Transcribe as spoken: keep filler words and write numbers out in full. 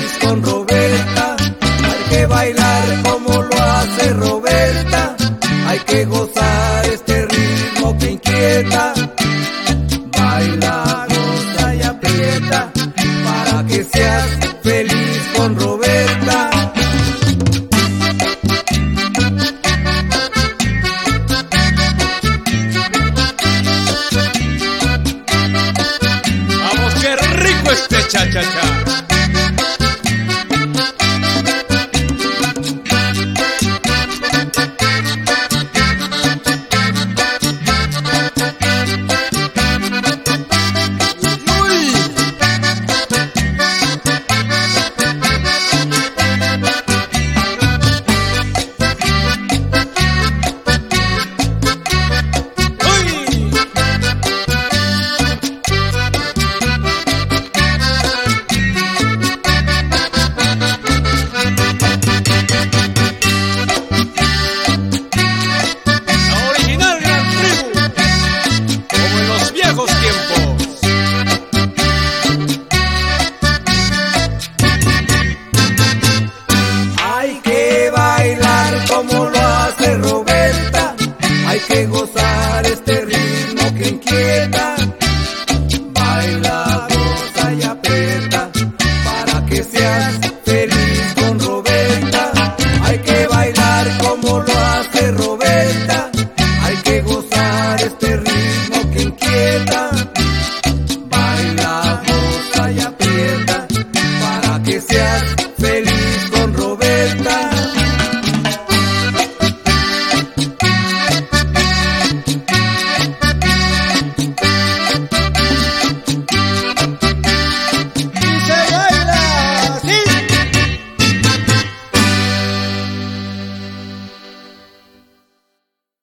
feliz con Roberta. Hay que bailar como lo hace Roberta. Hay que gozar este ritmo que inquieta. Baila, goza y aprieta para que seas feliz con Roberta. Vamos, qué rico este cha-cha-cha. Como lo hace Roberta, hay que gozar este ritmo que inquieta. Baila, goza y aprieta para que seas feliz con Roberta.